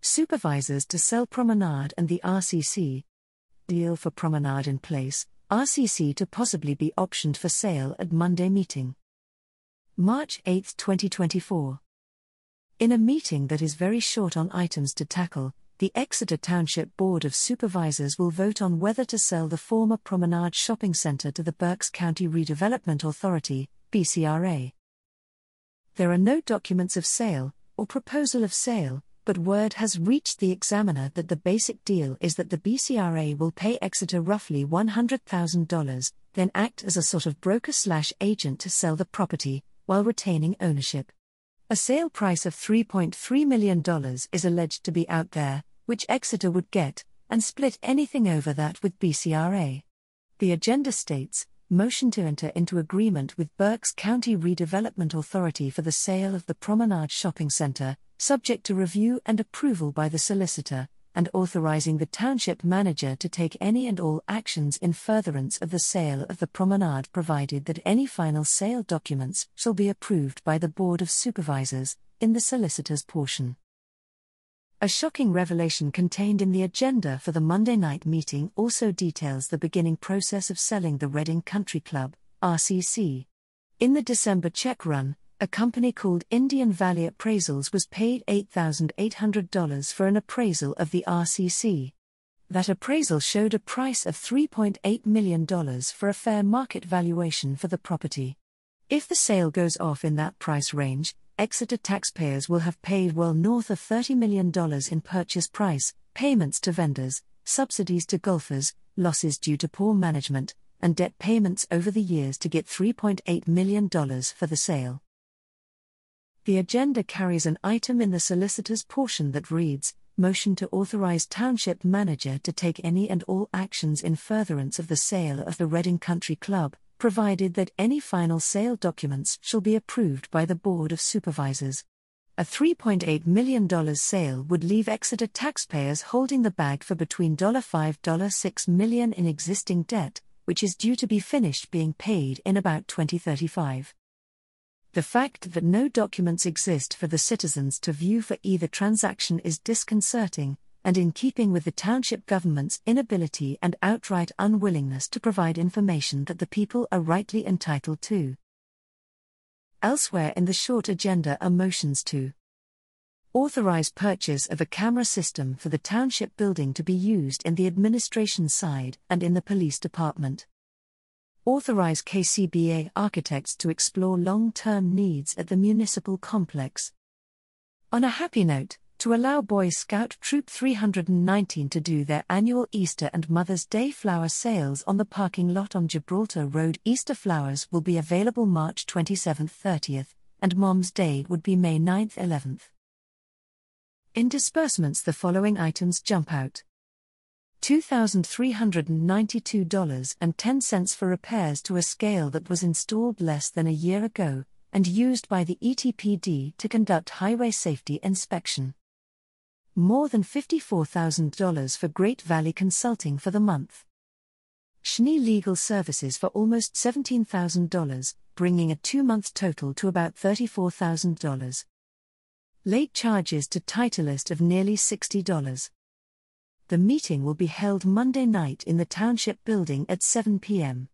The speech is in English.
Supervisors to sell Promenade and the RCC. Deal for Promenade in place, RCC to possibly be optioned for sale at Monday meeting. March 8, 2024. In a meeting that is very short on items to tackle, the Exeter Township Board of Supervisors will vote on whether to sell the former Promenade Shopping Centre to the Berks County Redevelopment Authority, BCRA. There are no documents of sale, or proposal of sale, but word has reached the Examiner that the basic deal is that the BCRA will pay Exeter roughly $100,000, then act as a sort of broker/agent to sell the property, while retaining ownership. A sale price of $3.3 million is alleged to be out there, which Exeter would get, and split anything over that with BCRA. The agenda states, motion to enter into agreement with Berks County Redevelopment Authority for the sale of the Promenade Shopping Centre, subject to review and approval by the solicitor, and authorising the township manager to take any and all actions in furtherance of the sale of the Promenade, provided that any final sale documents shall be approved by the Board of Supervisors, in the solicitor's portion. A shocking revelation contained in the agenda for the Monday night meeting also details the beginning process of selling the Reading Country Club, RCC. In the December check run, a company called Indian Valley Appraisals was paid $8,800 for an appraisal of the RCC. That appraisal showed a price of $3.8 million for a fair market valuation for the property. If the sale goes off in that price range, Exeter taxpayers will have paid well north of $30 million in purchase price, payments to vendors, subsidies to golfers, losses due to poor management, and debt payments over the years to get $3.8 million for the sale. The agenda carries an item in the solicitor's portion that reads, motion to authorize township manager to take any and all actions in furtherance of the sale of the Reading Country Club, provided that any final sale documents shall be approved by the Board of Supervisors. A $3.8 million sale would leave Exeter taxpayers holding the bag for between $5–6 million in existing debt, which is due to be finished being paid in about 2035. The fact that no documents exist for the citizens to view for either transaction is disconcerting, and in keeping with the township government's inability and outright unwillingness to provide information that the people are rightly entitled to. Elsewhere in the short agenda are motions to authorize purchase of a camera system for the township building to be used in the administration side and in the police department. Authorize KCBA architects to explore long-term needs at the municipal complex. On a happy note, to allow Boy Scout Troop 319 to do their annual Easter and Mother's Day flower sales on the parking lot on Gibraltar Road. Easter flowers will be available March 27th–30th, and Mom's Day would be May 9th–11th. In disbursements, the following items jump out. $2,392.10 for repairs to a scale that was installed less than a year ago, and used by the ETPD to conduct highway safety inspection. More than $54,000 for Great Valley Consulting for the month. Schnee Legal Services for almost $17,000, bringing a 2-month total to about $34,000. Late charges to Titleist of nearly $60. The meeting will be held Monday night in the Township Building at 7 p.m.